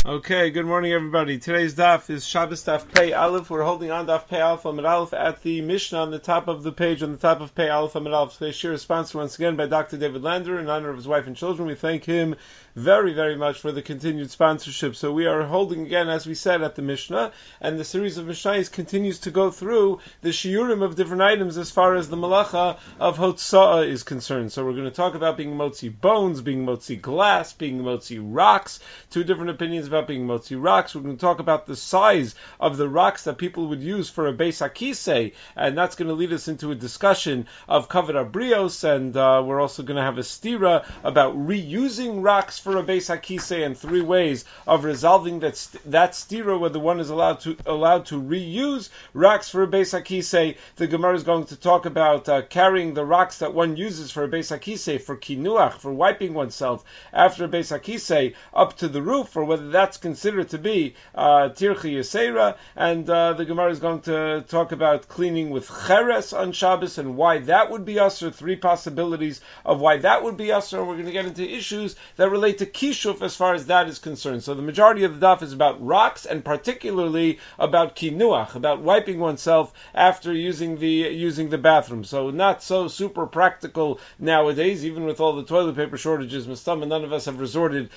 Okay, good morning everybody. Today's daf is Shabbos daf Pei Aleph. We're holding on daf Pei Aleph Amid Aleph at the Mishnah on the top of the page, on the top of Pei Aleph Amid Aleph. Today's shir is sponsored once again by Dr. David Lander in honor of his wife and children. We thank him very, very much for the continued sponsorship. So we are holding again, as we said, at the Mishnah, and the series of Mishnahs continues to go through the shiurim of different items as far as the malacha of Hotza'ah is concerned. So we're going to talk about being motzi bones, being motzi glass, being motzi rocks, two different opinions about being motzi rocks. We're going to talk about the size of the rocks that people would use for a beis hakisei, and that's going to lead us into a discussion of kavod abrios, and we're also going to have a stira about reusing rocks for a beis hakisei, and three ways of resolving that stira, whether one is allowed to reuse rocks for a beis hakisei. The Gemara is going to talk about carrying the rocks that one uses for a beis hakisei, for kinuach, for wiping oneself after a beis hakisei, up to the roof, or whether that's considered to be tirchi yaseira, and the Gemara is going to talk about cleaning with cheres on Shabbos and why that would be usher, three possibilities of why that would be usher. We're going to get into issues that relate to kishuf as far as that is concerned. So the majority of the daf is about rocks, and particularly about kinuach, about wiping oneself after using the bathroom. So not so super practical nowadays, even with all the toilet paper shortages. Mustama, none of us have resorted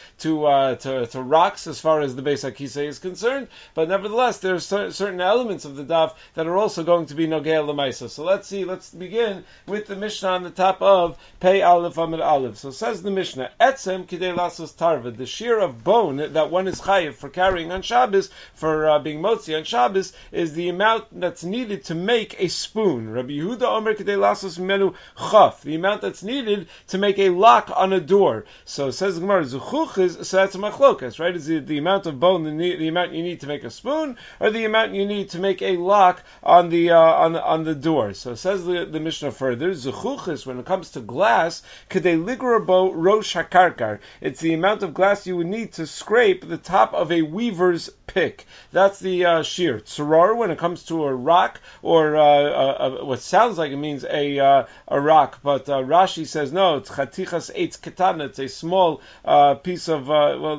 to rocks as far as the beis hakisei is concerned, but nevertheless there are certain elements of the daf that are also going to be nogei l'maisa. So let's begin with the Mishnah on the top of Pei Aleph Amid Aleph. So says the Mishnah, etzem kidei lasos tarva, the shear of bone that one is chayiv for carrying on Shabbos, for being motzi on Shabbos, is the amount that's needed to make a spoon. Rabbi Yehuda omer kidei lasos menu chaf, the amount that's needed to make a lock on a door. So says the Gemara, zuchuch is, so that's a machlokas, right? Is the amount of bone the amount you need to make a spoon, or the amount you need to make a lock on the door? So says the Mishnah further, zuchuchis, when it comes to glass, kedei ligrabo rosh hakarkar, it's the amount of glass you would need to scrape the top of a weaver's pick. That's the shear. Tzuror, when it comes to a rock, or what sounds like it means a rock, but Rashi says no, it's chatichas eitz ketana, it's a small piece of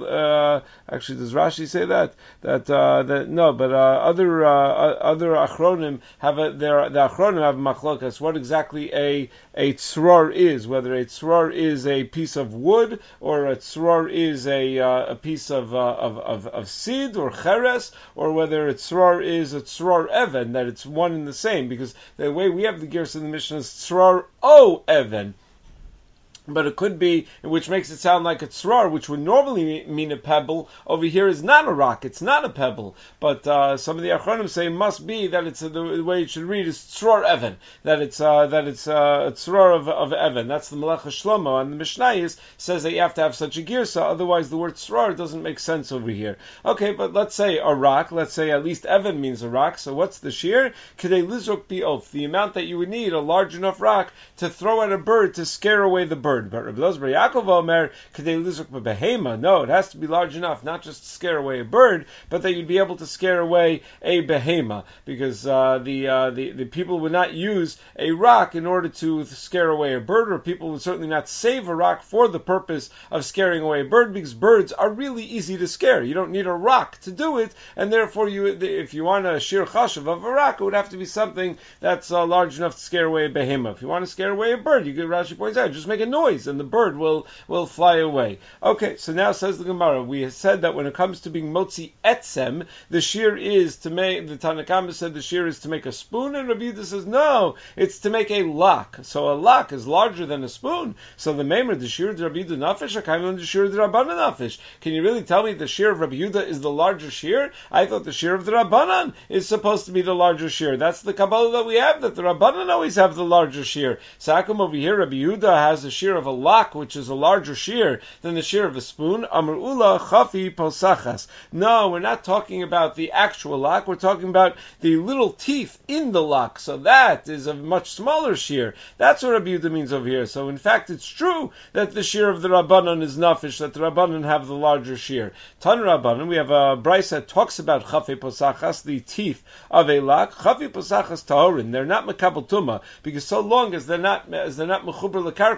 actually, does Rashi say that? No, but other achronim have the achronim have machlokas what exactly a tzror is, whether a tzror is a piece of wood, or a tzror is a piece of seed or cheres, or whether a tzror is a tzror even, that it's one and the same, because the way we have the gears in the Mishnah is tzror o even. But it could be, which makes it sound like a tzrar, which would normally mean a pebble. Over here is not a rock; it's not a pebble. But some of the achronim say it must be that it's the way it should read is tzrar even, that it's a tzrar of even. That's the Melech Shlomo, and the Mishnayos says that you have to have such a girsa, otherwise the word tzrar doesn't make sense over here. Okay, but let's say a rock. Let's say at least even means a rock. So what's the shear? Kedei lizrok biof, the amount that you would need a large enough rock to throw at a bird to scare away the bird. But Rabbi Elazar bar Yaakov Omer kedei lizrok b'behema. No, it has to be large enough, not just to scare away a bird, but that you'd be able to scare away a behema, because the people would not use a rock in order to scare away a bird, or people would certainly not save a rock for the purpose of scaring away a bird, because birds are really easy to scare. You don't need a rock to do it, and therefore if you want a shir chashav of a rock, it would have to be something that's large enough to scare away a behema. If you want to scare away a bird, Rashi points out, just make a noise and the bird will fly away. Okay, so now says the Gemara, we have said that when it comes to being motzi etzem, the shear is to make, the Tanna Kama said the shear is to make a spoon, and Rabbi Yehuda says no, it's to make a lock. So a lock is larger than a spoon. So the Meimer, the shear of Rabbi Yehuda nafish, Akaimon the shear of the Rabbanan nafish. Can you really tell me the shear of Rabbi Yehuda is the larger shear? I thought the shear of the Rabbanan is supposed to be the larger shear. That's the Kabbalah that we have, that the Rabbanan always have the larger shear. So how come over here Rabbi Yehuda has a shear of a lock, which is a larger shear than the shear of a spoon? Amar ula chafi posachas. No, we're not talking about the actual lock. We're talking about the little teeth in the lock. So that is a much smaller shear. That's what Rabbi Yehuda means over here. So in fact, it's true that the shear of the Rabbanan is nafish, that the Rabbanan have the larger shear. Tan Rabbanan, we have a brayso that talks about chafi posachas, the teeth of a lock. Chafi posachas tahorin. They're not makabel tuma, because so long as they're not mechuber lekarka,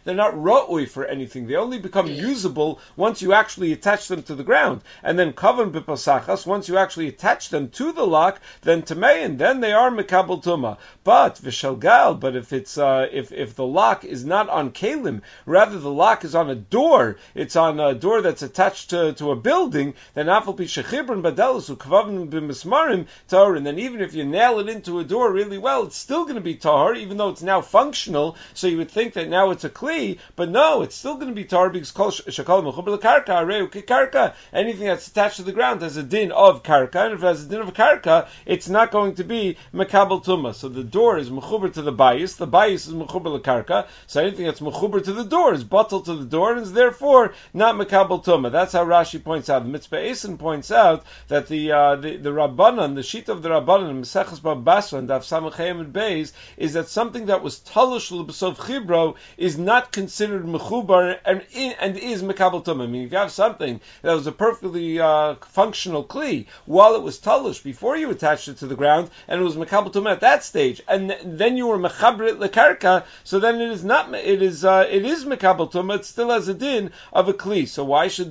they're not ra'ui for anything. They only become usable once you actually attach them to the ground. And then kavan b'pasachas, once you actually attach them to the lock, then tamein, then they are mekabel tuma. But v'shalgal, but if it's if the lock is not on kalim, rather the lock is on a door, it's on a door that's attached to a building, then afal pi shechibron badelus ukavavim b'mismarim tahor, and then even if you nail it into a door really well, it's still going to be tahor, even though it's now functional. So you would think that now it's a kli, but no, it's still going to be tahor because kol shekol mechuber lekarka areu kikarka. Anything that's attached to the ground has a din of karka, and if it has a din of karka, it's not going to be mekabel tuma. So the door is mechuber to the bayis is mechuber lekarka. So anything that's mechuber to the door is bottled to the door and is therefore not mekabel tuma. That's how Rashi points out. The Mitzvah Eisen points out that the Rabbanan, the sheet of the Rabbanan, Meseches Bava Basra and Daf Samachem and Beis, is that something that was talush l'besov chibro is not considered mechubar and is mekabel tuma. I mean, if you have something that was a perfectly functional kli while it was talush before you attached it to the ground, and it was mekabel tuma at that stage, and then you were mechaber it lekarka, so then it is not. It is mekabel tuma. It still has a din of a kli. So why should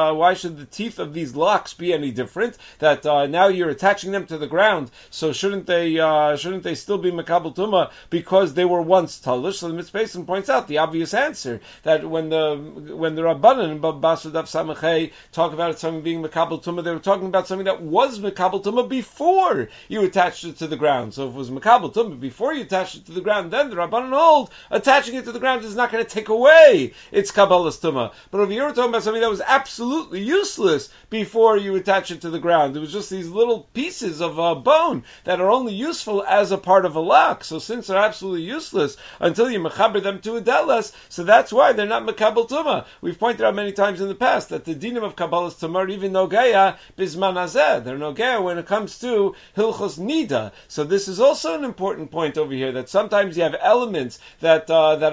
the teeth of these locks be any different? That now you're attaching them to the ground. So shouldn't they still be mekabel tuma because they were once talush? So the Mitzvah Eisen points out the obvious answer that when the Rabbanan in Bava Basra Daf Samachay talk about something being mekabel tuma, they were talking about something that was mekabel tuma before you attached it to the ground. So if it was mekabel tuma before you attached it to the ground, then the Rabbanan hold attaching it to the ground is not going to take away its kabbalas tuma. But if you were talking about something that was absolutely useless before you attach it to the ground, it was just these little pieces of bone that are only useful as a part of a lock. So since they're absolutely useless until you mechaber them to a delas, so that's why they're not mekabel tuma. We've pointed out many times in the past that the dinim of kabbalas tuma are even nogeya bisman hazeh. They're nogeya when it comes to hilchos nida. So this is also an important point over here, that sometimes you have elements that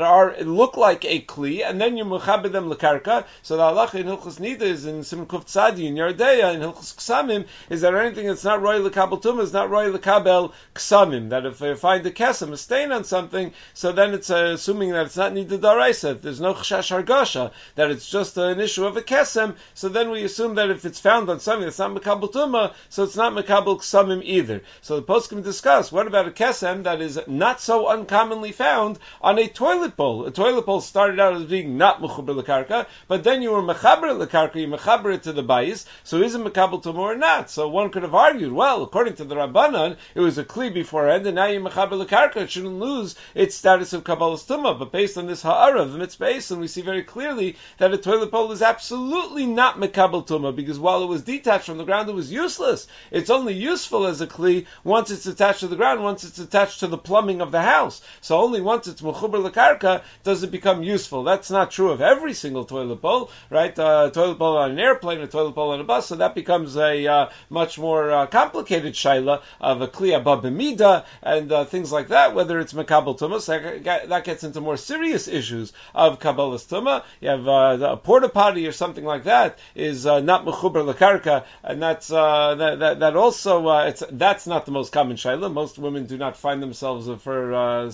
look like a kli, and then you mechaber them lekarka. So the halacha in hilchos nida is in Simon Kuf Tzadi in Yardeya in hilchos ksamim is that anything that's not roy lekabel tuma is not roy lekabel ksamim. That if you find a kesem, a stain on something, so then it's assuming that it's not nida daraisa. There's no chashash hargasha, that it's just an issue of a kesem. So then we assume that if it's found on something that's not mekabel tuma, so it's not mekabel ksamim either. So the poskim discuss, what about a kesem that is not so uncommonly found on a toilet bowl? A toilet bowl started out as being not mechuber lekarka, but then you were mechaber lekarka, you mechaber it to the bayis, so is it mekabel tuma or not? So one could have argued, well, according to the Rabbanan, it was a kli beforehand, and now you mechaber lekarka, it shouldn't lose its status of kabbalas tuma. But based on this ha'ara of the Mitzvah Eisen, we see very clearly that a toilet bowl is absolutely not mekabel tuma, because while it was detached from the ground, it was useless. It's only useful as a kli once it's attached to the ground, once it's attached to the plumbing of the house. So only once it's mechuber lekarka does it become useful. That's not true of every single toilet bowl, right? A toilet bowl on an airplane, a toilet bowl on a bus, so that becomes a much more complicated shaila of a kli abba b'mida and things like that, whether it's mekabel tuma. So that gets into more serious issues of kabbalas tuma. You have a porta potty or something like that is not mechuber lekarka, and that's that also that's not the most common shaila. Most women do not find themselves for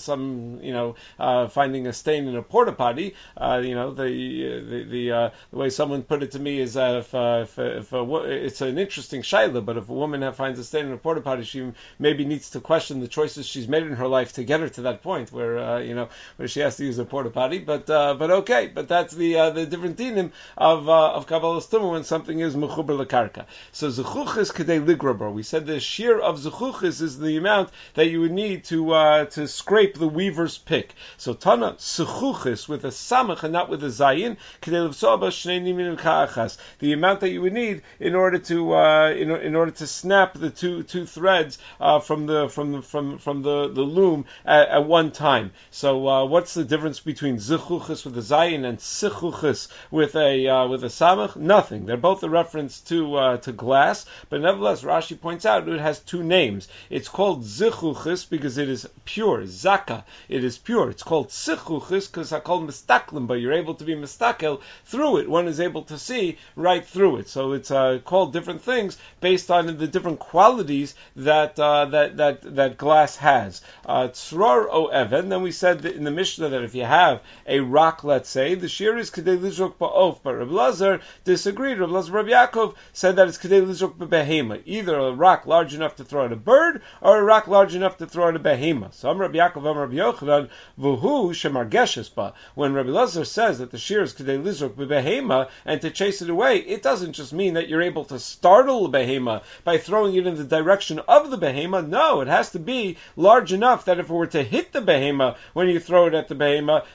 finding a stain in a porta potty. The way someone put it to me is it's an interesting shaila, but if a woman finds a stain in a porta potty, she maybe needs to question the choices she's made in her life to get her to that point where she has to use a porta potty. But okay, but that's the different dinim of kabbalas tuma when something is mechuber lekarka. So zechuchis kedei ligraber. We said the shear of zechuchis is the amount that you would need to scrape the weaver's pick. So tana zechuchis with a samach and not with a zayin kedei levsoba shnei nimin ka'achas. The amount that you would need in order to snap the two threads from the loom at one time. So what's the difference between zechuchis with a zayin and sichuchis with a samach? Nothing. They're both a reference to glass, but nevertheless Rashi points out it has two names. It's called zechuchis because it is pure, zaka. It is pure. It's called sichuchis because hakol mistaklim, but you're able to be mistakel through it. One is able to see right through it. So it's called different things based on the different qualities that glass has. Tzror o even. Then we said in the Mishnah that if you have have a rock, let's say, the shear is Kedei Lizruk Ba'of, but Rabbi Lazar disagreed. Rabbi Lazar Rabbi Yaakov said that it's Kedei Lizruk B'Behema, either a rock large enough to throw at a bird, or a rock large enough to throw at a behema. So Rabbi Yaakov, Rabbi Yochanan, Vuhu Shemargeshes Ba. When Rabbi Lazar says that the shear is Kedei Lizruk B'Behema, and to chase it away, it doesn't just mean that you're able to startle the behema by throwing it in the direction of the behema. No, it has to be large enough that if it were to hit the behema when you throw it at the behema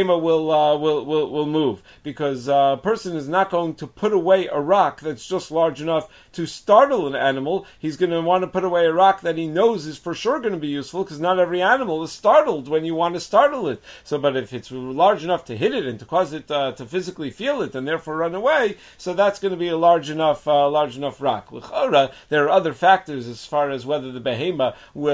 will move, because a person is not going to put away a rock that's just large enough to startle an animal. He's going to want to put away a rock that he knows is for sure going to be useful, because not every animal is startled when you want to startle it. So, but if it's large enough to hit it and to cause it to physically feel it and therefore run away, so that's going to be a large enough rock. L'chora, there are other factors as far as whether the behema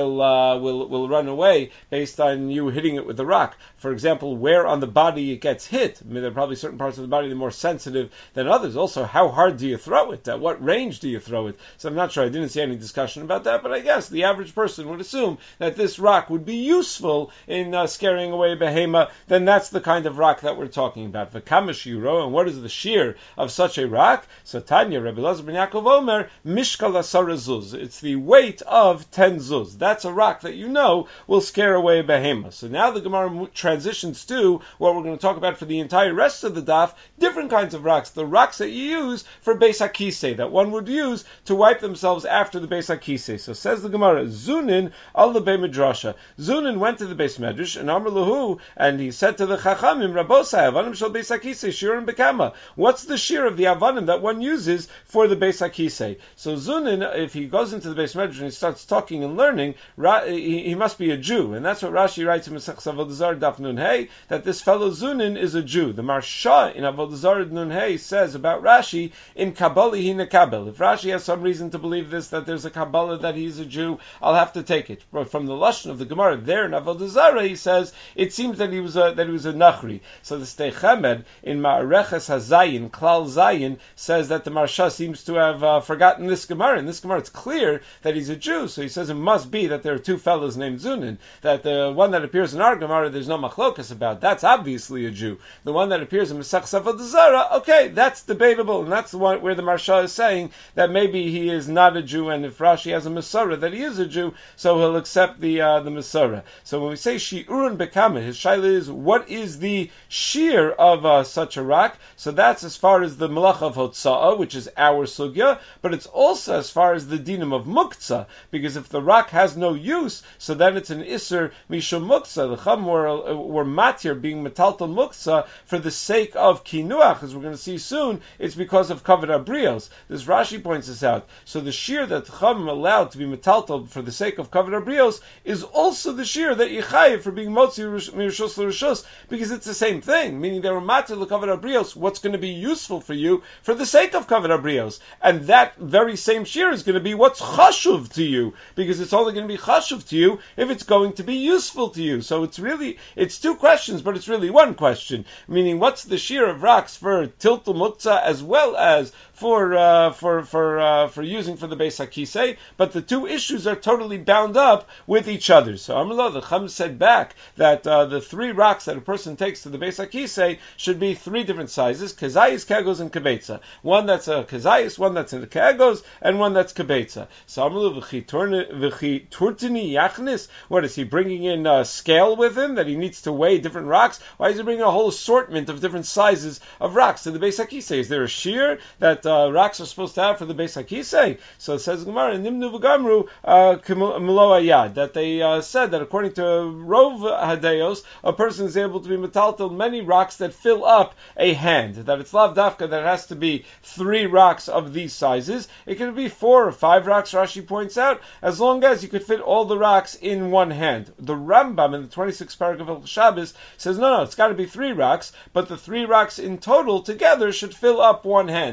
will run away based on you hitting it with the rock. For example, where on the body it gets hit. I mean, there are probably certain parts of the body that are more sensitive than others. Also, how hard do you throw it? At what range do you throw it? So I'm not sure. I didn't see any discussion about that, but I guess the average person would assume that this rock would be useful in scaring away a behema. Then that's the kind of rock that we're talking about. V'kamashiro, and what is the shear of such a rock? So Tanya, Rabbi Lazar ben Yaakov Omer, Mishkal Asara Zuz. It's the weight of 10 zuz. That's a rock that you know will scare away a behema. So now the Gemara transitions to what we're going to talk about for the entire rest of the daf, different kinds of rocks. The rocks that you use for Beis HaKisei, that one would use to wipe themselves after the Beis HaKisei. So says the Gemara, Zunin al the Bei Midrasha. Zunin went to the Beis Medrash, and Amar Lahu, and he said to the Chachamim, Rabosai, Avanim shel Beis HaKisei, Shirim Bekama. What's the shear of the Avanim that one uses for the Beis HaKisei? So Zunin, if he goes into the Beis Medrash and he starts talking and learning, he must be a Jew, and that's what Rashi writes in Masechus Avodah Zarah Daf Nun Hey, that this fellow Zunin is a Jew. The Marsha in Avodah Zarah Nun Hey says about Rashi, in Kabbalah he nekabel. If Rashi has some reason to believe this, that there's a Kabbalah that he's a Jew, I'll have to take it. But from the lashon of the Gemara there in Avodah Zarah, he says it seems that he was a Nachri. So the Stei Chemed in Ma'areches Hazayin Klal Zayin says that the Marsha seems to have forgotten this Gemara. In this Gemara, it's clear that he's a Jew. So he says it must be that there are two fellows named Zunin. That the one that appears in our Gemara, there's no machlokas about. That's obviously a Jew. The one that appears in Masechus Avodah Zarah, okay, that's debatable, and that's the one where the Marsha is saying that maybe he is not a Jew, and if Rashi has a Masorah that he is a Jew, so he'll accept the Masorah. So when we say Shi'urun Bekama, his shaila is, what is the shear of such a rock? So that's as far as the Malach of Hotza'ah, which is our sugya, but it's also as far as the dinim of Muktzah, because if the rock has no use, so then it's an Isser Mishum Muktzah. The Chum were matir being metaltal Muktzah for the sake of Kinuach, as we're going to see soon, it's because of Kavod Abrios. This Rashi points this out. So the shear that Chum allowed to be metaltal for the sake of Kavod Abrios is also the shear that Yichayev for being Motzi Mirishus L'Rishus, because it's the same thing, meaning they were matir l'Kavod Abrios, what's going to be useful for you for the sake of Kavod Abrios. And that very same shear is going to be what's chashuv to you, because it's only going to be chashuv to you if it's going to be useful to you. So it's two questions, but it's really one question, meaning what's the shear of rocks for Tiltul Muktzah as well as for using for the Beis HaKisei, but the two issues are totally bound up with each other. So Amrullah, the Chum said back that the three rocks that a person takes to the Beis HaKisei should be three different sizes: kezayis, kegos, and kebetza. One that's a kezayis, one that's a kegos, and one that's kebetza. So Amrullah, v'chi turtini yachnis. What is he bringing in a scale with him that he needs to weigh different rocks? Why is he bringing a whole assortment of different sizes of rocks to the Beis HaKisei? Is there a shear that rocks are supposed to have for the Beis HaKisei? So it says Gemara, Nimnu v'gamru Milo Ayad, that they said that according to Rov Hadeos, a person is able to be metaltal many rocks that fill up a hand. That it's lav dafka that it has to be three rocks of these sizes. It could be 4 or 5 rocks, Rashi points out, as long as you could fit all the rocks in one hand. The Rambam in the 26th paragraph of Shabbos says no, it's got to be 3 rocks, but the 3 rocks in total together should fill up one hand. So it's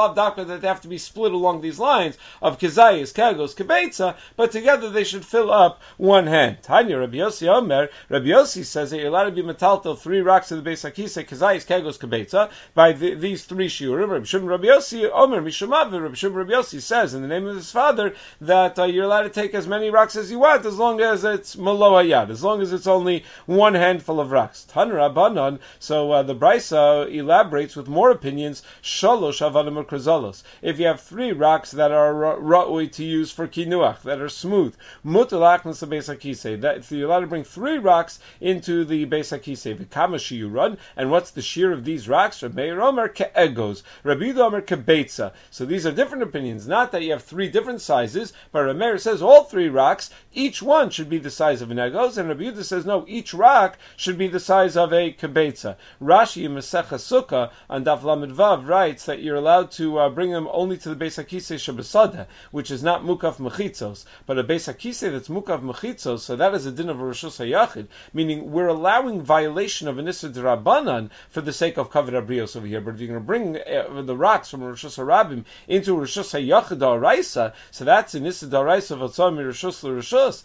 lav daka that they have to be split along these lines of kezayis, kegos, kebetza, but together they should fill up one hand. Tanya Rabbi Yossi Omer, Rabbi Yossi says that you're allowed to be metaltel 3 rocks of the Beis HaKisei, kezayis, kegos, kebetza, by these 3 shiurim. Rabbi Shimon Rabbi Yossi Omer Mishamav, Rabbi Shimon Rabbi Yossi says in the name of his father that you're allowed to take as many rocks as you want as long as it's malo hayad, as long as it's only one handful of rocks. Tan Rabbanan, so the Brisa elaborates with more opinions, shalosh avanim ukrozalos. If you have 3 rocks that are ra'ui to use for kinuach, that are smooth, mutalach nasa Beis HaKisei, that you're allowed to bring 3 rocks into the Beis HaKisei. V'kama shiyurun, and what's the shear of these rocks? Rabbi Meir Omer ke'egos, Rabbi Yehuda Omer kebeitza. So these are different opinions, not that you have 3 different sizes, but Rabbi Meir says all 3 rocks, each one should be the size of an egos, and Rabbi Yehuda says no, each rock should be the size of a kebeitza. Rashi in Masechah Sukkah on Daf Lamed Vav writes that you're allowed to bring them only to the Beis HaKisei Shabbosada, which is not mukaf mechitzos, but a Beis HaKisei that's mukaf mechitzos, so that is a din of Rishus HaYachid, meaning we're allowing violation of an Issa D'Rabbanan for the sake of Kavod Abrios over here, but if you're going to bring the rocks from Rishus HaRabim into Rishus HaYachid D'Oraisa, so that's an Issa D'Oraisa of Otzom Rishus L'Rishus,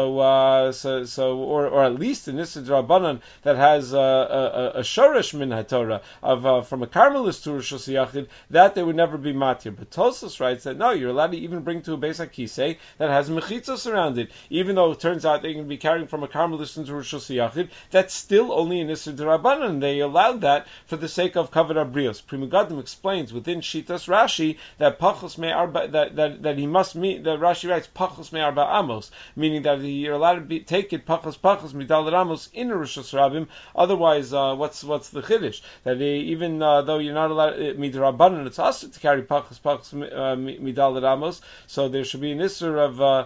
or at least an Issa D'Rabbanan that has a Shoresh Min HaTorah of from a Carmelist to Rishus HaYachid, that they would never be matir. But Tosfos writes that no, you're allowed to even bring to a Beis HaKisei that has mechitzos around it, even though it turns out they're going to be carrying from a Carmelist into Rishus HaYachid, that's still only an Issa D'Rabbanan. They allowed that for the sake of Kavod Abrios. Pri Megadim explains within Shitas Rashi that pachos me arba, that he must meet, that Rashi writes pachos me arba amos, meaning that you're allowed to take it pachos midal amos in a Rishus Rabim. Otherwise, what's the chiddush? That even though you're not allowed midrabanan, it's also to carry pachos midal amos. So there should be an isser of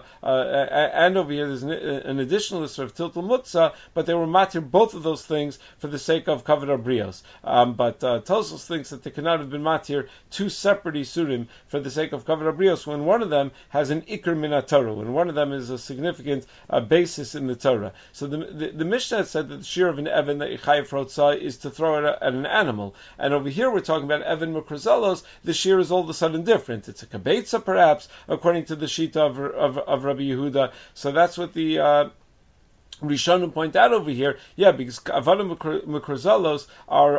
and over here there's an additional isser of tiltul mutza, but they were matir both of those things for the sake of kavod abrios. But Tosfos thinks that they could not have been matir 2 separate isurim for the sake of kavod abrios when one of them has an ikr min Torah, when one of them is a significant basis in the Torah. So the Mishnah said that the shear of an Evan that Yechayev Rotzah is to throw it at an animal, and over here we're talking about Evan Mukrozalos. The shear is all of a sudden different. It's a kabetza perhaps, according to the Shita of Rabbi Yehuda. So that's what the Rishonim point out over here, because Avadim Mukrozalos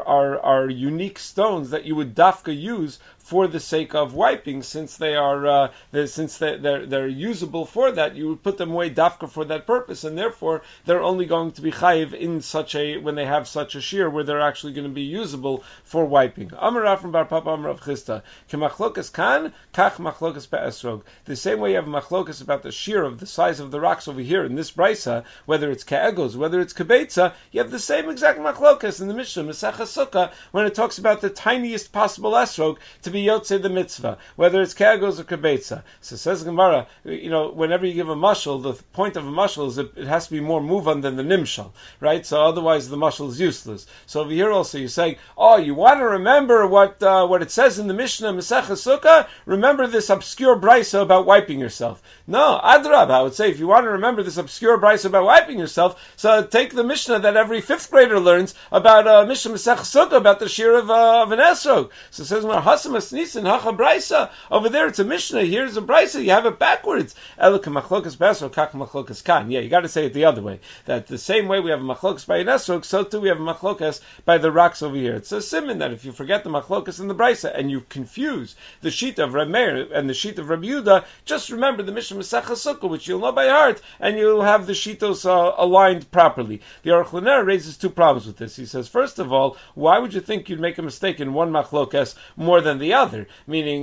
are unique stones that you would dafka use for the sake of wiping, since they are they're usable for that. You would put them away dafka for that purpose, and therefore they're only going to be chayiv in when they have such a shear where they're actually going to be usable for wiping. Amar Rav from Bar Papa Amar Rav Chisda, Kemachlokas kan kach machlokas be'esrog. The same way you have machlokas about the shear of the size of the rocks over here in this brisa, whether it's ke'egos, whether it's kebetza, you have the same exact machlokas in the Mishnah Masechah Sukkah when it talks about the tiniest possible esrog to be yotzei the mitzvah, whether it's ke'egos or kebetza. So says Gemara, whenever you give a mashal, the point of a mashal is that it has to be more muvan than the nimshal, right? So otherwise the mashal is useless. So over here also you're saying, you want to remember what it says in the Mishnah Masechah Sukkah? Remember this obscure brisa about wiping yourself. No, Adrab, I would say, if you want to remember this obscure brisa about wiping yourself, so take the Mishnah that every 5th grader learns about Mishnah Masechah Sukkah, about the shear of an esrog. So it says, Hasamas Nisan Hacha Brisa. Over there it's a Mishnah, here's a Brisa, you have it backwards. Elika Machlokas Besrog, Kach Machlokas Kan. Yeah, you got to say it the other way. That the same way we have a Machlokas by an esrog, so too we have a Machlokas by the rocks over here. It's a siman that if you forget the Machlokas in the Brisa and you confuse the sheet of Rabbi Meir and the sheet of Rabbi Yehuda, just remember the Mishnah Masechah Sukkah, which you'll know by heart, and you'll have the shitos aligned properly. The Aruch LaNer raises 2 problems with this. He says, first of all, why would you think you'd make a mistake in one machlokas more than the other? Meaning,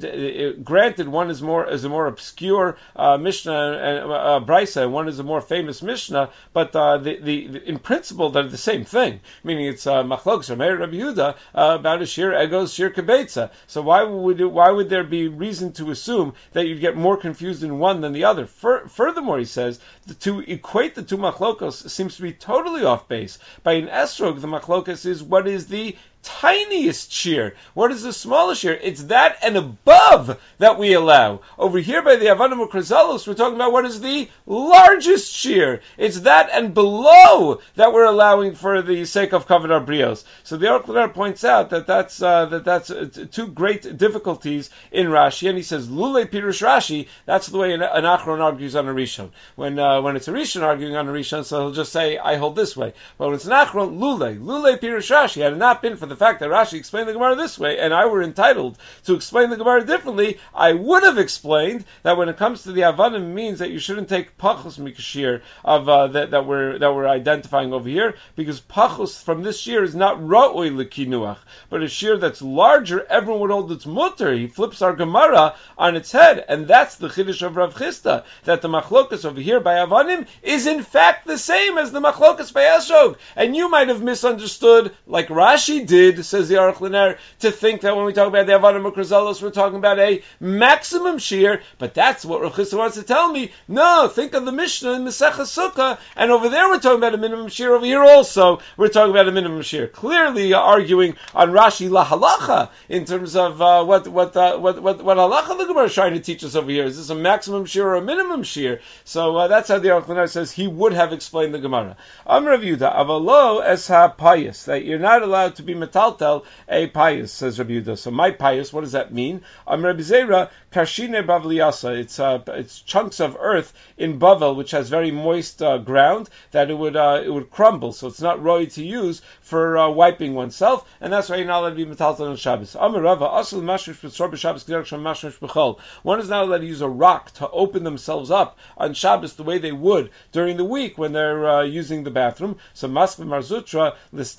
granted, one is a more obscure Mishnah and Brisa, and one is a more famous Mishnah, but in principle they're the same thing. Meaning it's machlokas or Meir Rabbi Yehuda about a shir egos shir kebetza. So why would there be reason to assume that you'd get more confused in one than the other? Furthermore, he says, to equate the 2 machlokos seems to be totally off base. By an esrog, the machlokas is what is the tiniest shear. What is the smallest shear? It's that and above that we allow. Over here by the Avanim Ukrizalos, we're talking about what is the largest shear. It's that and below that we're allowing for the sake of Kavod Brios. So the Aruch LaNer points out that that's two great difficulties in Rashi, and he says Lulei Pirush Rashi. That's the way an Achron argues on a Rishon. When it's a Rishon arguing on a Rishon, so he'll just say I hold this way. But when it's an Achron, Lulei Pirush Rashi. Had it not been for the fact that Rashi explained the Gemara this way, and I were entitled to explain the Gemara differently, I would have explained that when it comes to the Avanim, means that you shouldn't take Pachos Mikashir of that we're identifying over here, because Pachos from this shear is not Ra'oi L'Kinuach, but a shear that's larger, everyone would hold its mutter. He flips our Gemara on its head, and that's the Chiddush of Rav Chisda, that the Machlokas over here by Avanim is in fact the same as the Machlokas by Eshog, and you might have misunderstood, like Rashi did, says the Aruch LaNer, to think that when we talk about the Avanim Ukrizalos, we're talking about a maximum shear, but that's what Rav Chisda wants to tell me. No, think of the Mishnah in Maseches Sukkah, and over there we're talking about a minimum shear, over here also we're talking about a minimum shear. Clearly arguing on Rashi la halacha in terms of what halacha the Gemara is trying to teach us over here. Is this a maximum shear or a minimum shear? So that's how the Aruch LaNer says he would have explained the Gemara. Amar Rav Yehuda, avalo es ha-payis, that you're not allowed to be metaltel a payis, says Rav Yehuda. So my payis, what does that mean? Amar Rabbi Zera, kashine bavliyasa, it's chunks of earth in Bavel, which has very moist ground, that it would crumble, so it's not roy to use for wiping oneself, and that's why you're not allowed to be metaltel on Shabbos. Amar Rava, asl mashmish b'tzor b'Shabbos k'derech shel mashmish b'chol. One is not allowed to use a rock to open themselves up on Shabbos the way they would during the week when they're using the bathroom. So maskef marzutra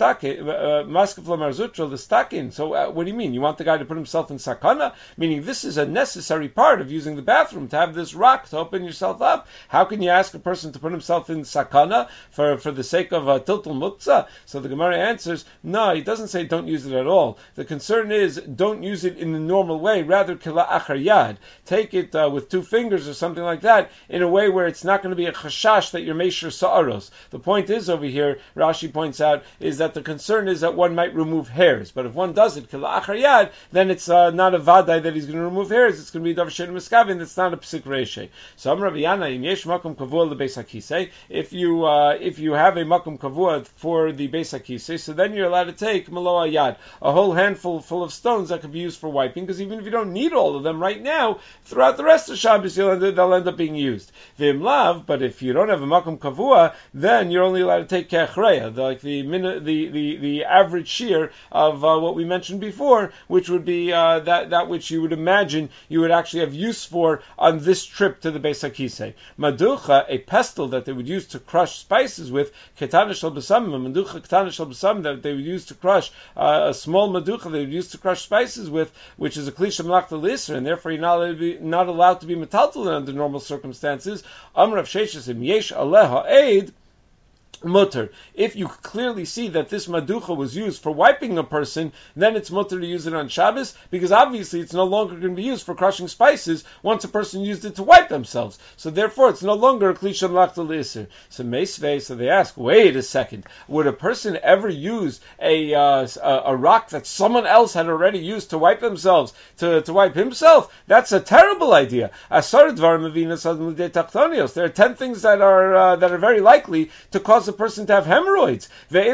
listakin. So what do you mean? You want the guy to put himself in sakana? Meaning this is a necessary part of using the bathroom, to have this rock to open yourself up. How can you ask a person to put himself in sakana for the sake of tiltul muktzah? So the Gemara answers, no, he doesn't say don't use it at all. The concern is don't use it in the normal way, rather kila achar yad. Take it with 2 fingers or something like that, in a way where it's not going to be a chashash that you're meisher sa'aros. The point is over here, Rashi points out, is that the concern is that one might remove hairs. But if one does it kila achar yad, then it's not a vadai that he's going to remove hairs. It's going to be davar she'ein miskavin. That's not a psik reshe. So Amar Rabbi Yana, im yesh makom kavua lebeis hakisei. If you have a makom kavua for the beis hakisei, so then you're allowed to take malo yad, a whole handful full of stones that could be used for wiping, because even if you don't need all of them right now, throughout the rest of Shabbos they'll end up being used. V'im lav, but if you don't have a makom kavua, then you're only allowed to take keachreya, like the average shear of what we mentioned before, which would be that which you would imagine you would actually have use for on this trip to the Beis HaKisei. Maducha, a pestle that they would use to crush spices with, ketana shel b'samim, a maducha ketana shel b'samim that they would use to crush a small maducha they would use to crush spices with, which is a klisha malachta l'isra, and therefore you're not allowed to be metaltal under normal circumstances. Amar Rav Sheshes, im yesh aleha eid mutter. If you clearly see that this maducha was used for wiping a person, then it's mutter to use it on Shabbos, because obviously it's no longer going to be used for crushing spices once a person used it to wipe themselves. So therefore it's no longer a klisha malachta l'isr. So meisvei, so they ask, wait a second, would a person ever use a rock that someone else had already used to wipe themselves, to wipe himself? That's a terrible idea. Asar dvarim avinas ad l'idei tachtonios. There are 10 things that are very likely to cause a person to have hemorrhoids.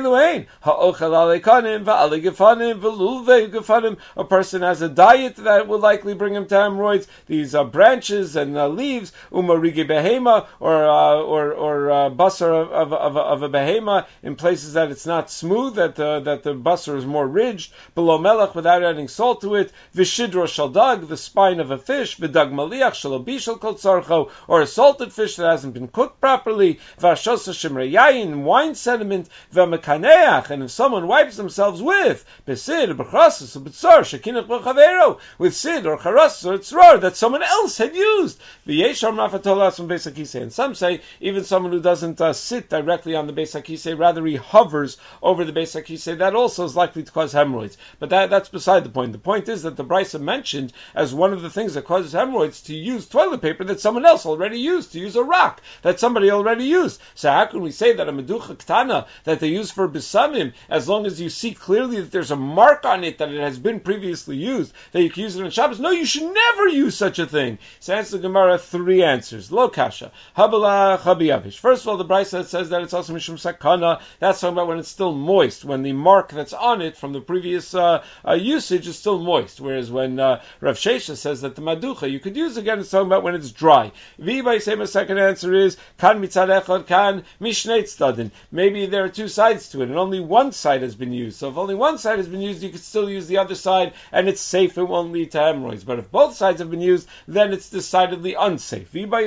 A person has a diet that will likely bring him to hemorrhoids. These branches and leaves, umarigi behema, or basar of a behema in places that it's not smooth, that the basar is more ridged, below melech without adding salt to it, v'shidro shaldag, the spine of a fish, v'dag maliach shalobishal kol tzarcho, or a salted fish that hasn't been cooked properly, v'ashosa shimrei yayin, wine sediment, v'mekaneach, and if someone wipes themselves with besid, b'chrasus, b'tzar, shekinach b'chavero, with sid or charas or tzrar that someone else had used, v'yeshar mafatolas from Beis HaKisei. And some say even someone who doesn't sit directly on the Beis HaKisei, rather he hovers over the Beis HaKisei, that also is likely to cause hemorrhoids. But that's beside the point. The point is that the Brisa mentioned as one of the things that causes hemorrhoids to use toilet paper that someone else already used, to use a rock that somebody already used. So how can we say that a meducha ktana that they use for besamim, as long as you see clearly that there's a mark on it that it has been previously used, that you can use it on Shabbos. No, you should never use such a thing. So answer the Gemara 3 answers. Lo kasha. Habala chabiyavish. First of all, the Brisa says that it's also mishum sakana. That's talking about when it's still moist, when the mark that's on it from the previous usage is still moist. Whereas when Rav Shesha says that the maducha you could use again, it's talking about when it's dry. V'ibay say my second answer is kan mitzad echad kan mishnei tzadin. Maybe there are 2 sides to it, and only one side has been used. So if only one side has been used, you could still use the other side, and it's safe. It won't lead to hemorrhoids. But if both sides have been used, then it's decidedly unsafe. Or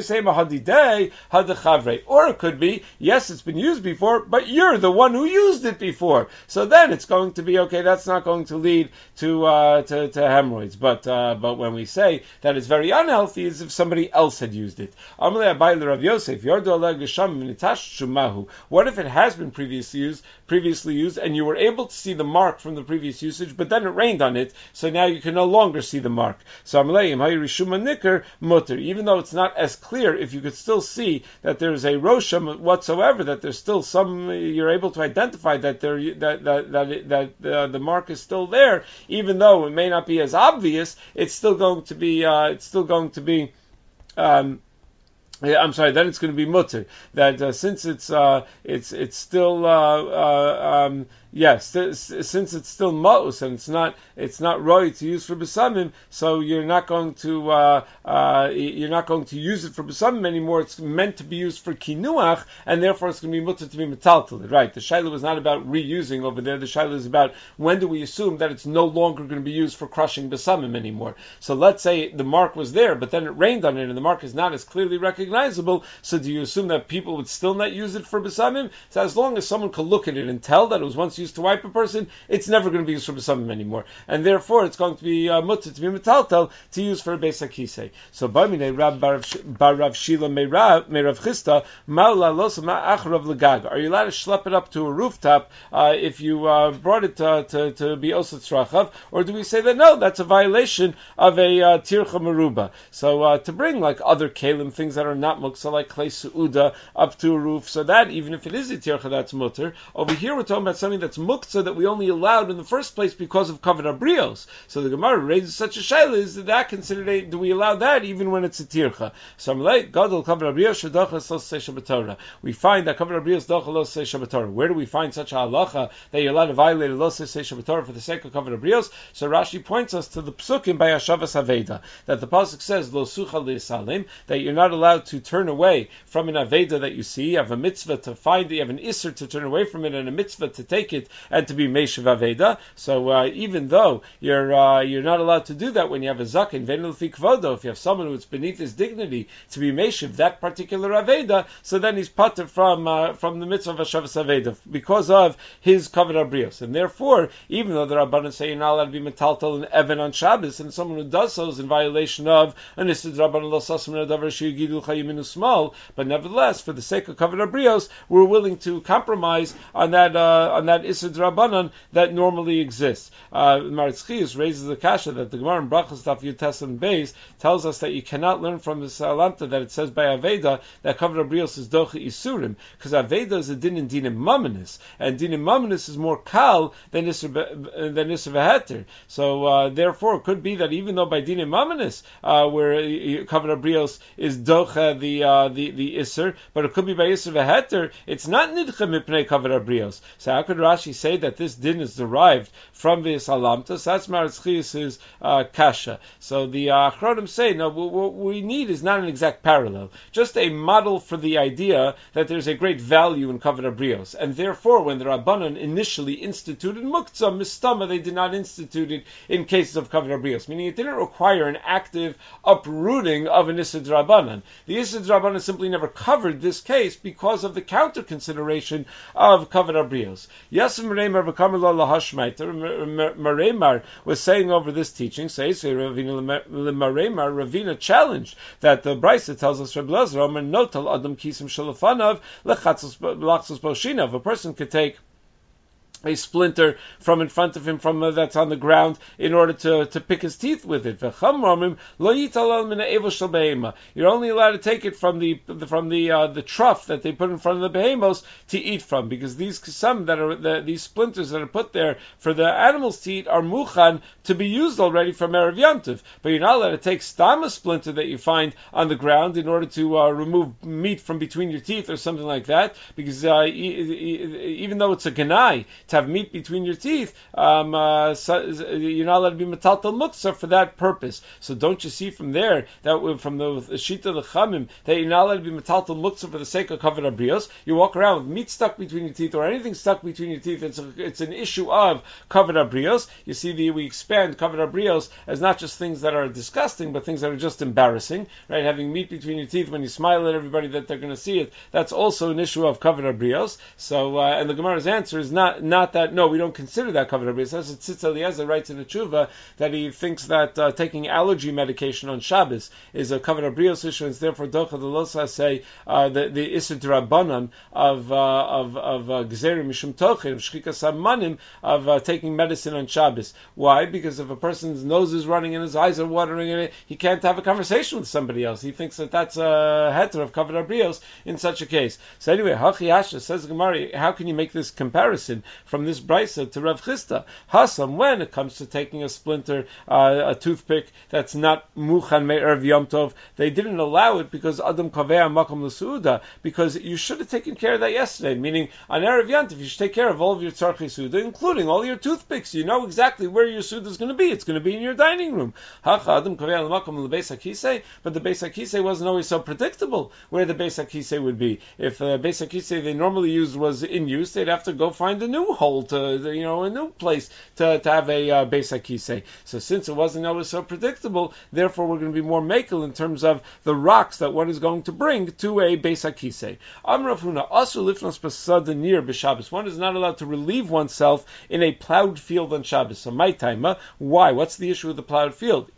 it could be, yes, it's been used before, but you're the one who used it before. So then it's going to be okay. That's not going to lead to hemorrhoids. But when we say that it's very unhealthy, is if somebody else had used it. What if it has been previously used, and you were able to see the mark from the previous usage, but then it rained on it, so now you can no longer see the mark. So even though it's not as clear, if you could still see that there's a rosham whatsoever, that there's still some, you're able to identify that the mark is still there, even though it may not be as obvious, it's still going to be I'm sorry. Then it's going to be mutter. That since it's still yes, since it's still ma'us and it's not right to use for besamim, so you're not going to use it for besamim anymore. It's meant to be used for kinuach, and therefore it's going to be mutter to be metaltal. Right? The shaila was not about reusing over there. The shaila is about when do we assume that it's no longer going to be used for crushing besamim anymore. So let's say the mark was there, but then it rained on it, and the mark is not as clearly recognizable. So do you assume that people would still not use it for besamim? So as long as someone could look at it and tell that it was once used to wipe a person, it's never going to be used for besamim anymore, and therefore it's going to be mutter to be metaltal to use for a beis hakisei. So b'minei Rab Bar Rav Shila Meirav Chista Maula Losa Ma'achrav Legag. Are you allowed to schlep it up to a rooftop if you brought it to be osat tzrachav, or do we say that no, that's a violation of a tircha meruba? So to bring like other kalim, things that are not muksa, like klei suuda, up to a roof, so that even if it is a tircha, that's mutter. Over here we're talking about something that's muktzah that we only allowed in the first place because of kavod abrios. So the Gemara raises such a shaila: is that considered do we allow that even when it's a tircha? So gadol kavod abrios shadachas lo sei shabbatorah. We find that kavod abrios dachal lo sei shabbatorah. Where do we find such a halacha that you're allowed to violate lo sei shabbatorah for the sake of kavod abrios? So Rashi points us to the psukim by Hashavas Aveda, that the pasuk says lo sucha lisalim, that you're not allowed to turn away from an aveda that you see. You have a mitzvah to find it, you have an isser to turn away from it, and a mitzvah to take it and to be meishav aveda. So even though you're not allowed to do that when you have a zaken, ve'en lefi kvodo, if you have someone who's beneath his dignity to be meishav that particular aveda, so then he's pater from the mitzvah of Hashavas Aveda because of his kavod abrios. And therefore, even though the Rabbanan say you're not allowed to be metaltal and even on Shabbos, and someone who does so is in violation of an isser Rabbanan lo sasum nedavar sheyigidu chayiminu small, but nevertheless, for the sake of kavod abrios, we're willing to compromise on that isser Rabbanan that normally exists. Maritz Chiyus raises the kasha that the Gemara in Brachos Daf Yud Tes and Beis tells us that you cannot learn from the Salamta that it says by Aveda that kavod abrios is doche isurim, because Aveda is a din in dinim mamanis, and dinim mamanis is more kal than isser v'heter. So therefore, it could be that even though by dinim mamanis where kavod abrios is doche the isser, but it could be by isser v'heter, it's not nidche mipnei kavod abrios. So how could Rashi say that this din is derived from the Salamta? So that's Maritz Chiyus' kasha. So the Achronim say, no, what we need is not an exact parallel, just a model for the idea that there's a great value in kavod abrios, and therefore when the Rabbanan initially instituted muktzah mistama, they did not institute it in cases of kavod abrios, meaning it didn't require an active uprooting of an isser Rabbanan. The isser Rabbanan simply never covered this case because of the counter consideration of kavod abrios. Yasim Reimar v'kamer lo lahashmaiter. Mareimar was saying over this teaching, says Ravina challenged that the Brisa tells us Reb Lezer Omer notal adam kisim shalafanav lechatzos boshinav. A person could take a splinter from in front of him from that's on the ground in order to pick his teeth with it. You're only allowed to take it from the trough that they put in front of the behemos to eat from, because these splinters that are put there for the animals to eat are muchan to be used already from Erev Yantiv. But you're not allowed to take stam a splinter that you find on the ground in order to remove meat from between your teeth or something like that, because even though it's a ganai to have meat between your teeth, you're not allowed to be metaltal muktzah for that purpose. So don't you see from there that from the shita of the chamim that you're not allowed to be metaltal muktzah for the sake of kavod abrios? You walk around with meat stuck between your teeth or anything stuck between your teeth. It's an issue of kavod abrios. You see, we expand kavod abrios as not just things that are disgusting, but things that are just embarrassing. Right, having meat between your teeth when you smile at everybody that they're going to see it. That's also an issue of kavod abrios. So, and the Gemara's answer is not that. No, we don't consider that kavod abrios. That's what Tzitz Eliezer writes in the Tshuva, that he thinks that taking allergy medication on Shabbos is a kavod abrios issue, and therefore Docha the Losa say the Isser Drabanan of Gzerim Mishum Tochen, Shchikas Hamanim, of taking medicine on Shabbos. Why? Because if a person's nose is running and his eyes are watering in it, he can't have a conversation with somebody else. He thinks that that's a heter of kavod abrios in such a case. So anyway, Hachi Asha says Gemara, how can you make this comparison from this brisa to Rav Chisda? Hasam, when it comes to taking a splinter, a toothpick that's not muchan me'erev Yom Tov, they didn't allow it because Adam Kaveh Makom L'Suda, because you should have taken care of that yesterday, meaning on Erev Yom Tov you should take care of all of your tzarchei Suda, including all your toothpicks. You know exactly where your Suda is going to be. It's going to be in your dining room. Hacha Adam Kaveh Makom L'Beis HaKisei, but the Beis HaKisei wasn't always so predictable where the Beis HaKisei would be. If the Beis HaKisei they normally used was in use, they'd have to go find a new hole a new place to have a Beis HaKisei. So since it wasn't always so predictable, therefore we're going to be more makel in terms of the rocks that one is going to bring to a Beis HaKisei. Amar Rav Huna, asu lifnos b'sada nir b'Shabbos. One is not allowed to relieve oneself in a plowed field on Shabbos. So my time, why? What's the issue with the plowed field?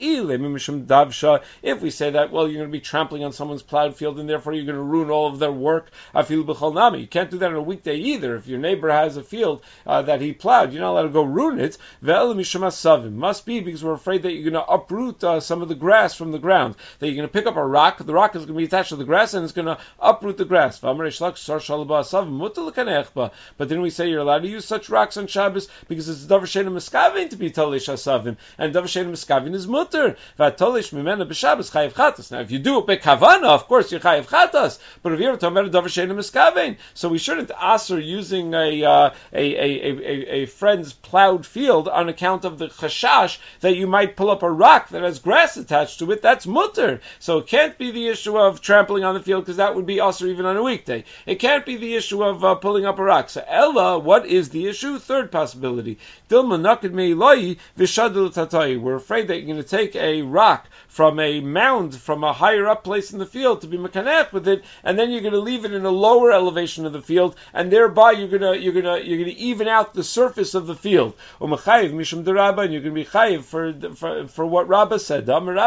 If we say that, well, you're going to be trampling on someone's plowed field and therefore you're going to ruin all of their work. You can't do that on a weekday either. If your neighbor has a field that he plowed, you're not allowed to go ruin it. Must be because we're afraid that you're going to uproot some of the grass from the ground. That you're going to pick up a rock, the rock is going to be attached to the grass and it's going to uproot the grass. But didn't we say you're allowed to use such rocks on Shabbos because it's davar she'eino miskavin to be tolish asavim, and davar she'eino miskavin is mutter. Now, if you do it bekavana, of course you're chayav chatas. But if you're talking about davar she'eino miskavin, so we shouldn't aser using a friend's plowed field on account of the chashash that you might pull up a rock that has grass attached to it. That's mutter. So it can't be the issue of trampling on the field because that would be aser even on a weekday. It can't be the issue of pulling up a rock. So Ella, what is the issue? Third possibility. We're afraid that you're going to take a rock from a mound, from a higher up place in the field to be mekanech with it, and then you're going to leave it in a lower elevation of the field, and thereby you're going to even out the surface of the field. And you're going to be chayiv for what Rabbah said.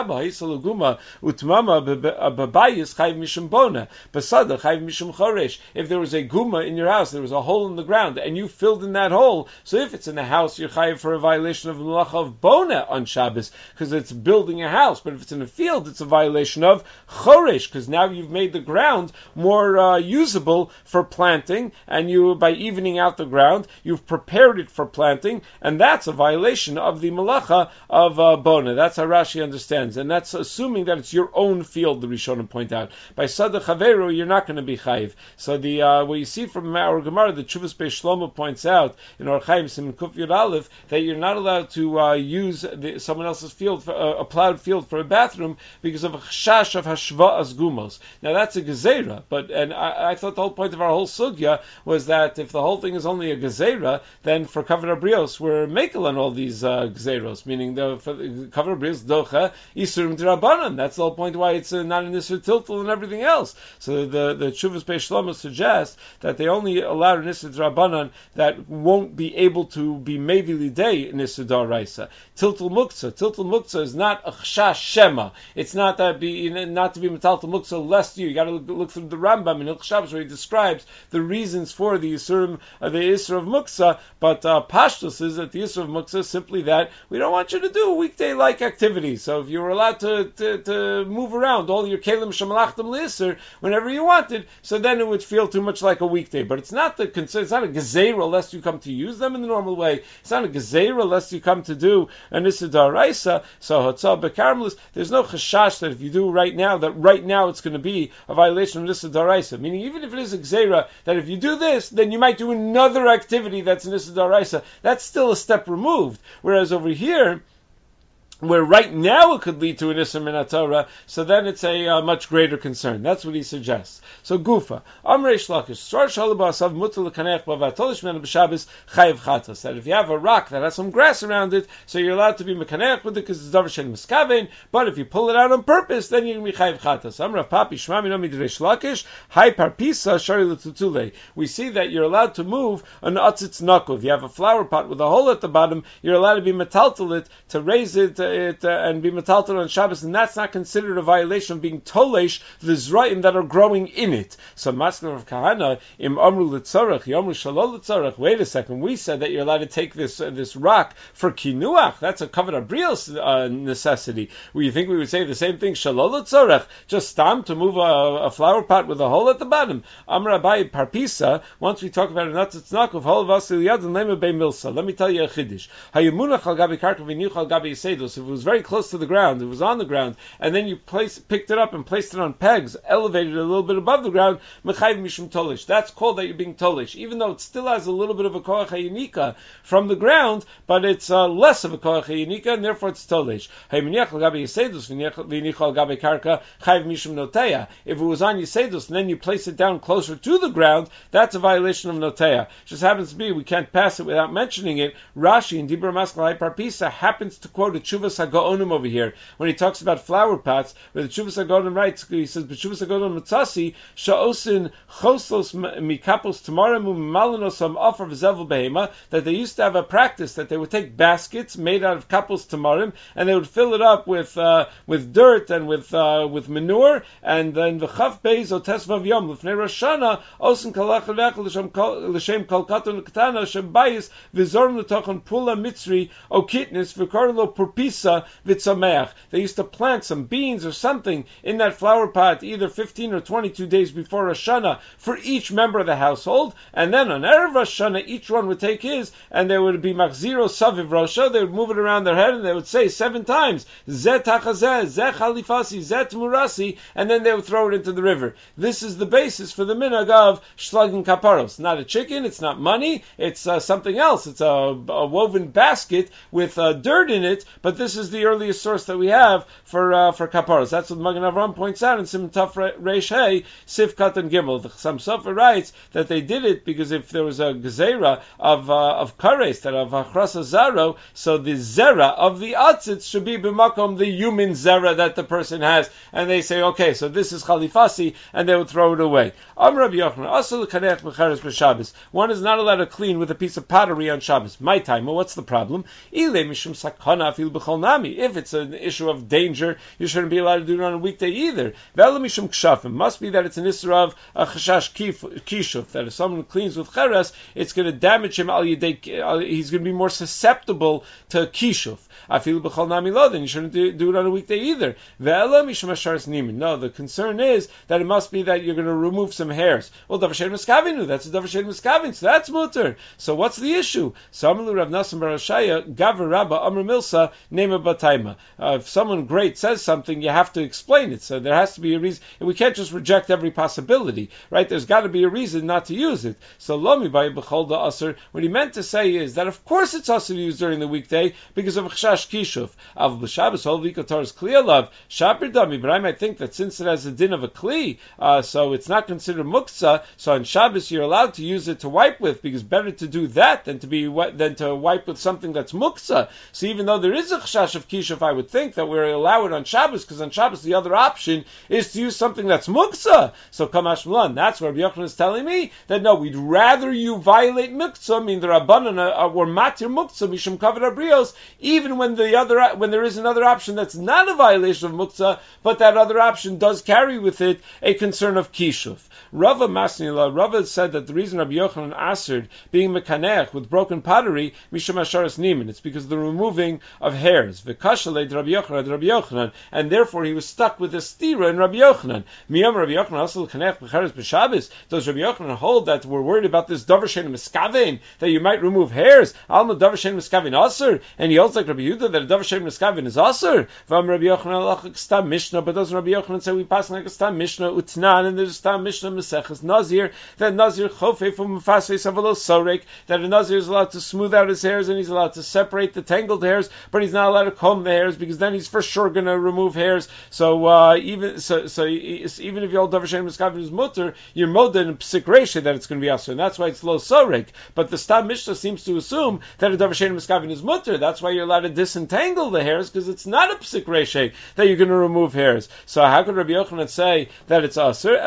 If there was a guma in your house, there was a hole in the ground, and you filled in that hole, so if it's in the house, you're chayiv for a violation of melacha of bona on Shabbos, because it's building a house. But if it's in a field, it's a violation of choresh, because now you've made the ground more usable for planting, and you, by evening out the ground, you've prepared it for planting, and that's a violation of the melacha of bona. That's how Rashi understands, and that's assuming that it's your own field, the Rishonim point out. By Sada Chaveru, you're not going to be chayiv. So the what you see from our Gemara, the Tshuvas Beis Shlomo points out in Or Chaim Siman Kuf Yud Aleph that you're not allowed to use someone else's field, for, a plowed field, for a bathroom because of a chashash of hashva'as gumos. Now that's a gezerah, and I thought the whole point of our whole sugya was that if the whole thing is only a gezerah, then for kavod abrios we're makel on all these gezeros, meaning for kavod abrios docha isurim d'Rabbanan. That's the whole point why it's not an isur tiltul and everything else. So the Tshuvas Beis Shlomo suggests that they only allow an isur d'Rabbanan that won't be able to be mevi lidei in isur d'Oraisa. Tiltul muktzah is not a chashash shema. It's not that not to be metaltal muktzah lest you. You got to look through the Rambam in Hilchos Shabbos where he describes the reasons for the Yisurim, the Isra of of muksa, but pashtus is that the Yisur of muksa is simply that we don't want you to do a weekday-like activity. So if you were allowed to move around all your kelim shemalachtem l'Yisur whenever you wanted, so then it would feel too much like a weekday. But it's not the concern. It's not a gezeira lest you come to use them in the normal way. It's not a gezeira lest you come to do an Issa D'Oraisa. So Hotzah B'Karmelis, there's no chashash that if you do right now it's going to be a violation of Issa D'Oraisa. Meaning even if it is a gezeira, that if you do this, then you might do another activity that's an Issa D'Oraisa. That's still a step removed. Whereas over here, where right now it could lead to an Isser Min HaTorah, so then it's a much greater concern. That's what he suggests. So Gufa, Amrei Shlakish, Srar Shalom Ba'asav Mutal L'Kanech B'Avatolish Men B'Shabbos Chayiv Chatas. That if you have a rock that has some grass around it, so you're allowed to be Mekanech with it because it's Davar Shen Miskaven, but if you pull it out on purpose, then you're going to be Chayiv Chatas. Amrav Papi Shmami Nomi D'Rei Shlakish, Hai Parpisa Shari L'Tutule. We see that you're allowed to move an Atzitz Nakov. If you have a flower pot with a hole at the bottom, you're allowed to be metaltal it, to raise it, and be metaltal on Shabbos, and that's not considered a violation of being tolesh the zra'im that are growing in it. So Masna of Kahana im amru litzarach, yomru shalol litzarach. Wait a second, we said that you're allowed to take this rock for kinuach. That's a kavod abrios necessity. You think we would say the same thing, shalol litzarach, just stam to move a flower pot with a hole at the bottom. Amra Abai Parpisa. Once we talk about a natzitznakov hol vasil yad and lema bei milsa. Let me tell you a chiddush. Hayemunach al gabi karka v'niuch al gabi yisedos. If it was very close to the ground, it was on the ground, and then you picked it up and placed it on pegs, elevated it a little bit above the ground, mechayiv mishum tolish. That's called that you're being tolish, even though it still has a little bit of a koach hayinika from the ground, but it's less of a koach hayinika, and therefore it's tolish. If it was on yisedus, and then you place it down closer to the ground, that's a violation of noteya. Just happens to be, we can't pass it without mentioning it. Rashi in Dibur Maskal Parpisa happens to quote a Tshuvas HaGaonim over here when he talks about flower pots, where the Tshuvas HaGaonim writes, he says, B'Tshuvas HaGaonim Matzasi, Sha'osin Choslos Mikapos Tamarim Umalanosam Offer V'Zevel Behema, that they used to have a practice that they would take baskets made out of Kapos Tamarim, and they would fill it up with dirt and with manure, and then V'Chav Beis Otes Vav Yom L'fnei Rosh Hashanah Osin Kalach Levech L'Shem Kolkaton Ketana Shem Bayis V'Zorm L'Tochon Pula Mitzri Okitnis V'Korlo Purpisa V'Tzameach. They used to plant some beans or something in that flower pot either 15 or 22 days before Rosh Hashanah for each member of the household, and then on Erev Rosh Hashanah each one would take his, and there would be Machziro Saviv Rosha. They would move it around their head and they would say 7 times Zeh Tachazeh, Zeh Chalifasi, Zeh Tmurasi, and then they would throw it into the river. This is the basis for the minhag of Shlagin Kaparos. Not a chicken, it's not money, it's something else. It's a woven basket with dirt in it, but this is the earliest source that we have for kaparos. That's what Magen Avraham points out in Siman Taf Reish Hey, Sif Katan Gimel. The Chassam Sofer writes that they did it because if there was a gezerah of kares, that of achrasa zaro, so the zera of the atzitz should be b'makom the human zera that the person has, and they say, okay, so this is chalifasi, and they would throw it away. Am Rabbi Yochanan, asur l'kanech b'chares b'Shabbos. One is not allowed to clean with a piece of pottery on Shabbos. My time, well, what's the problem? Ile mishum sakana fil b'chol nami. If it's an issue of danger, you shouldn't be allowed to do it on a weekday either. V'ela mishum kshafim. Must be that it's an issue of a chashash kishuf, that if someone cleans with cheres, it's going to damage him. He's going to be more susceptible to kishuf. Afil b'chol nami lo, then you shouldn't do it on a weekday either. V'ela mishum asharis nimin. No, the concern is that it must be that you're going to remove some hairs. Well, davar she'en miskavinu. That's a davar she'en miskavin, so that's mutter. So what's the issue? So Amalu Rav Nassim Bar Oshaya, Gaver Rabba Amr Milsa Nema Bataima. If someone great says something, you have to explain it. So there has to be a reason. We can't just reject every possibility, right? There's got to be a reason not to use it. So Lomi Bay B'chol Da Asr. What he meant to say is that of course it's also used during the weekday because of Chashash Kishuf. Av B'Shabbos Hol V'Kotar is Kli Alav Shapir Dami. But I might think that since it has a din of a Kli, so it's not considered Muktzah. So on Shabbos you're allowed to use it to wipe with, because better to do that than to wipe with something that's muksa. So even though there is a chashash hashtash of kishuf, I would think that we're allowed on Shabbos, because on Shabbos the other option is to use something that's muktzah. So kamash malan, that's where Rabbi Yochanan is telling me that no, we'd rather you violate muktzah, mean the Rabbanan were matir muktzah mishum kavod abrios, even when there is another option that's not a violation of muktzah, but that other option does carry with it a concern of kishuf. Rava said that the reason Rabbi Yochanan answered being mekaneach with broken pottery mishum asharas nimin, it's because of the removing of hairs. V'kashalei Rabbi Yochanan, and therefore he was stuck with a stira in Rabbi Yochanan. Miyam Rabbi Yochanan also kaneach b'charis b'Shabbos. Does Rabbi Yochanan hold that we're worried about this davar shein miskavein, that you might remove hairs? Alma davar shein miskavein aser, and he holds like Rabbi Yehuda that a davar shein miskavein is aser. Vam Rabbi Yochanan alach stam mishnah, but doesn't Rabbi Yochanan say we pass like a stam mishnah utnan, and there's a stam mishnah meseches nazir, that nazir chofei from mufasei savalo sorek, that a nazir is allowed to smooth out his hairs and he's allowed to separate the tangled hairs, but he's not allowed to comb the hairs because then he's for sure going to remove hairs. So even if you hold davar shein miskavein is mutter, you're modern in psik reisha that it's going to be aser, and that's why it's lo sorek. But the stam mishnah seems to assume that a davar shein miskavein is mutter. That's why you're allowed to disentangle the hairs, because it's not a psik reisha that you're going to remove hairs. So how could Rabbi Yochanan say that it's aser?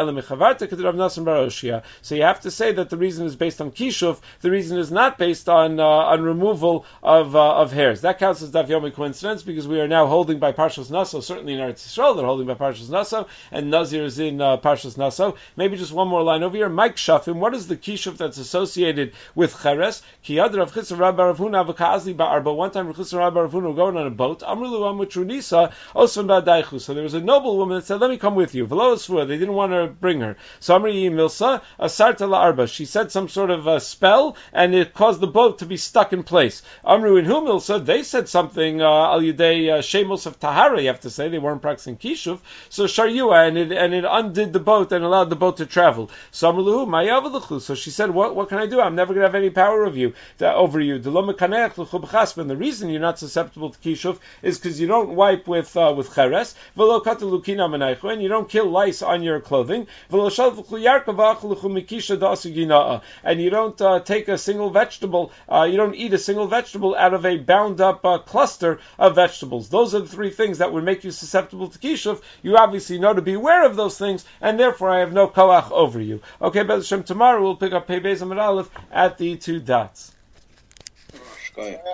So you have to say that the reason is based on kishuf. The reason is not based on removal of hairs. That counts as daf yomi coincidence, because we are now holding by Parshas Naso. Certainly in Eretz Yisrael, they're holding by Parshas Naso, and Nazir is in Parshas Naso. Maybe just one more line over here. Mike Shafim, what is the kishuf that's associated with cheres? Kiyad Rav Chisda Rabbi Rav Huna v'ka'azli ba'arba. One time Rav Chisda Rabbi Rav Huna were going on a boat. Amrulu amutrunisa osvan ba'daichu. So there was a noble woman that said, "Let me come with you." V'lo asfua. They didn't want to bring her. So Amri Milsa asarta la'arba. She said some sort of spell, and it caused the boat to be stuck in place. Amru and Hu Milsa, they said something al yudei shemos of tahara. You have to say they weren't practicing kishuf. So sharyua, and it undid the boat and allowed the boat to travel. So Amru ma'yavadluchu. So she said, "What can I do? I'm never going to have any power over you." And the reason you're not susceptible to kishuf is because you don't wipe with cheres, and you don't kill lice on your clothing, and you don't take a single vegetable, you don't eat a single vegetable out of a bound up cluster of vegetables. Those are the three things that would make you susceptible to kishuf. You obviously know to be aware of those things, and therefore I have no koach over you. Okay, Bez Hashem, tomorrow we'll pick up Pei Beis Amud Aleph at the 2 dots.